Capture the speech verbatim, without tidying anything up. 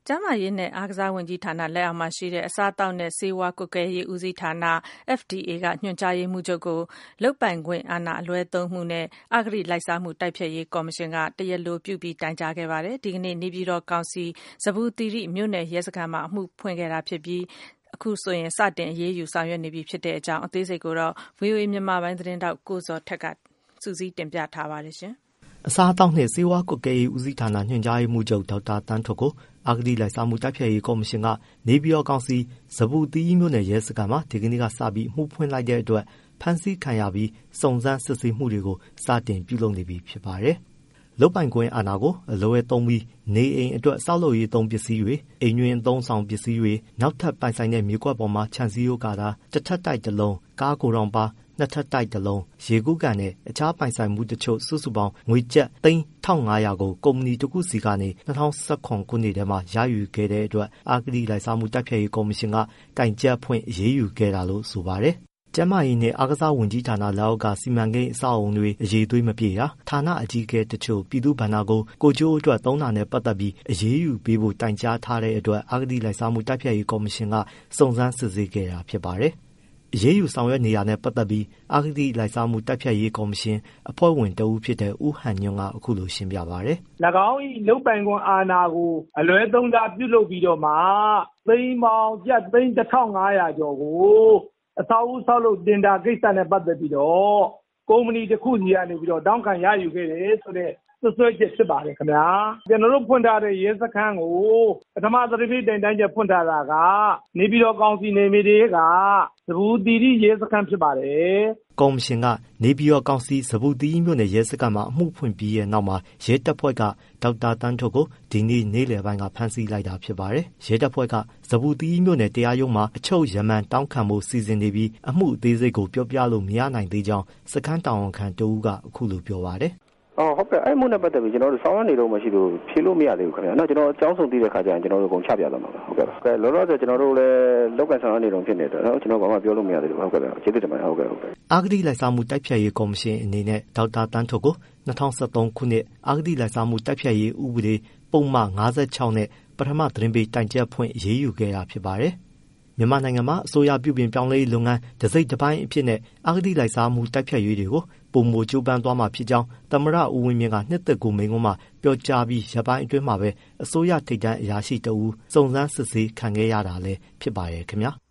ကျန်းမာရေးနဲ့အားကစားဝန်ကြီးဌာနလက်အောက်မှာရှိတဲ့အစားအသောက်နဲ့ဆေးဝါးကွပ်ကဲရေးဦးစီးဌာန F D A ကညွှန်ကြားရေးမှူးချုပ်ကိုလုပ်ပိုင်ခွင့်အာဏာအလွဲသုံးမှုနဲ့အဂတိလိုက်စားမှုတိုက်ဖျက်ရေးကော်မရှင်ကတရားလိုပြုပြီးတိုင်ကြားခဲ့ပါတယ်။ဒီကနေ့နေပြည်တော်ကောင်စီဇဗ္ဗူသီရိမြို့နယ်ရဲစခန်းမှာအမှုဖွင့်ခဲ့တာဖြစ်ပြီးအခုဆိုရင်စတင်အရေးယူဆောင်ရွက်နေပြီဖြစ်တဲ့အကြောင်းအသေးစိတ်ကိုတော့ ဗွီအိုအေ မြန်မာပိုင်းသတင်းတောက်ကိုဇော်ထက်ကစုစည်းတင်ပြထားပါတယ်ရှင်။အစားအသောက်နဲ့ဆေးဝါးကွပ်ကဲရေးဦးစီးဌာနညွှန်ကြားရေးမှူးချုပ်ဒေါက်တာသန်းထွဋ်ကိုအဂတိလိုက်စားမှုတိုက်ဖျက်ရေးကော်မရှင်ကနေပြည်တော်ကောင်စီဇဗ္ဗူသီရိမြို့နယ်ရဲစခန်းမှာဒီကနေ့ကစပြီးအမှုဖွင့်လိုက်တဲ့အတွက်ဖမ်းဆီးခံရပြီးစုံစမ်းစစ်ဆေးမှုတွေကိုစတင်ပြုလုပ်နေပြီဖြစ်ပါတယ်။လုပ်ပိုင်ခွင့်အာဏာကိုအလွဲသုံးပြီးနေအိမ်အတွက်ဆောက်လုပ်ရေးသုံးပစ္စည်းတွေအိမ်တွင်အသုံးဆောင်ပစ္စည်းတွေနောက်ထပ်ပိုင်ဆိုင်တဲ့မြေကွက်ပေါ်မှာခြံစည်းရိုးကာတာတစ်ထပ်တိုက်တစ်လုံးကားကိုယ်တော်ပါနှစ်ထပ်တိုက်တစ်လုံးရေကူးကန်နဲ့အခြားပိုင်ဆိုင်မှုတချို့စုစုပေါင်းငွေကျပ်သိန်းတစ်ထောင်ငါးရာကိုကုမ္ပဏီတစ်ခုစီကနေ၂၀၁၇ခုနှစ်ထဲမှာရယူခဲ့တဲ့အတွက်အဂတိလိုက်စားမှုတိုက်ဖျက်ရေးကော်မရှင်ကတိုင်ကြားဖွင့်အရေးယူခဲ့တာလို့ဆိုပါတယ်။ကျန်းမာရေးနဲ့အားကစားဝန်ကြီးဌာနလက်အောက်ကစီမံကိန်းအဆောက်အုံတွေအရေးသွေးမပြေတာဌာနအကြီးအကဲတချို့ပြည်သူ့ဘဏ္ဍာကိုကိုကျိုးအတွက်သုံးတာနဲ့ပတ်သက်ပြီးအရေးယူပေးဖို့တိုင်ကြားထားတဲ့အတွက်အဂတိလိုက်စားမှုတိုက်ဖျက်ရေးကော်မရှင်ကစုံစမ်းစစ်ဆေးခဲ့တာဖြစ်ပါတယ်။အရေးယူဆောင်ရွက်နေတာနဲ့ပတ်သက်ပြီးအဂတိလိုက်စားမှုတိုက်ဖျက်ရေးကော်မရှင်အဖွဲ့ဝင်တဦးဖြစ်တဲ့ဦးဟန်ညွန့်ကအခုလိုရှင်းပြပါတယ်။၎င်း၏လုပ်ပိုင်ခွင့်အာဏာကိုအလွဲသုံးစားပြုလုပ်ပြီးတော့မှသိန်းပေါင်းကျပ်သိန်းတစ်ထောင်ငါးရာကျော်ကိုအဆောက်အဦဆောက်လုပ်တင်ဒါကိစ္စနဲ့ပတ်သက်ပြီးတော့ကုမ္ပဏီတစ်ခုစီကနေပြီးတော့တောင်းခံရယူခဲ့တယ်ဆိုတဲ့ဆွဆွဲချက်ဖြစ်ပါတယ်ခင်ဗျာကျွန်တော်တို့ဖွင့်ထားတဲ့ရဲစခန်းကိုပထမသတိပေးတိုင်တန်းချက်ဖွင့်ထားတာကနေပြည်တော်ကောင်စီနေမီတွေကဇဗ္ဗူသီရိရဲစခန်းဖြစ်ပါတယ်ကော်မရှင်ကနေပြည်တော်ကောင်စီဇဗ္ဗူသီရိမြို့နယ်ရဲစခန်းမှာအမှုဖွင့်ပြီးရဲ့နောက်မှာရဲတပ်ဖွဲ့ကဒေါက်တာတန်းထွဋ်ကိုဒီနေ့နေ့လယ်ပိုင်းကဖမ်းဆီးလိုက်တာဖြစ်ပါတယ်ရဲတပ်ဖွဲ့ကဇဗ္ဗူသီရိမြို့နယ်တရားရုံးမှာအချုပ်ရမန်တောင်းခံမှုစီစဉ်နေပြီးအမှုအသေးစိတ်ကိုပြောပြလို့မရနိုင်သေးကြောင်းစခန်းတာဝန်ခံတဦးကအခုလိုပြောပါတယ်အော်ဟုတ်ကဲ့အဲ့မှုနဲ့ပတ်သက်ပြီးကျွန်တော်တို့ဆောင်းရနေတော့မရှိလို့ဖြေလို့မရသေးဘူးခင်ဗျာ။နော်ကျွန်တော်အကြောင်းဆုံးသိတဲ့ခါကျရင်ကျွန်တော်တို့ကုန်ချပြသွားမှာပါဟုတ်ကဲ့။ကဲလောလောဆယ်ကျွန်တော်တို့လည်းလောက်ကန်ဆောင်ရနေတော့ဖြစ်နေတယ်နော်ကျွန်တော်ဘာမှပြောလို့မရသေးဘူးဟုတ်ကဲ့။ကျေးဇူးတင်ပါတယ်ဟုတ်ကဲ့ဟုတ်ကဲ့။အဂတိလိုက်စားမှုတိုက်ဖျက်ရေးကော်မရှင်အနေနဲ့ဒေါက်တာတန်းထွဋ်ကို၂၀၁၃ခုနှစ်အဂတိလိုက်စားမှုတိုက်ဖျက်ရေးဥပဒေပုံမှန်၅၆နဲ့ပထမသတင်းပေးတိုင်ချက်ဖွင့်အရေးယူခဲ့တာဖြစ်ပါတယ်။မြန်မာနိုင်ငံမှာအစိုးရပြုပြင်ပြောင်းလဲရေးလုပ်ငန်းတစိတ်တစ်ပိုင်းအဖြစ်နဲ့အဂတိလိုက်စားမှုတိုက်ဖျက်ရေးတွေကိုပုံမကြိုးပမ်းသွားမှာဖြစ်ကြောင်းသမ္မတဦးဝင်းမြင့်ကနှစ်သက်ကိုမိန့်ခွန်းမှာပြောကြားပြီးရပိုင်းအတွင်းမှာပဲအစိုးရထိပ်တန်းအရာရှိတအူးစုံစမ်းစစ်ဆေးခံခဲ့ရတာလည်းဖြစ်ပါရဲ့ခင်ဗျာ။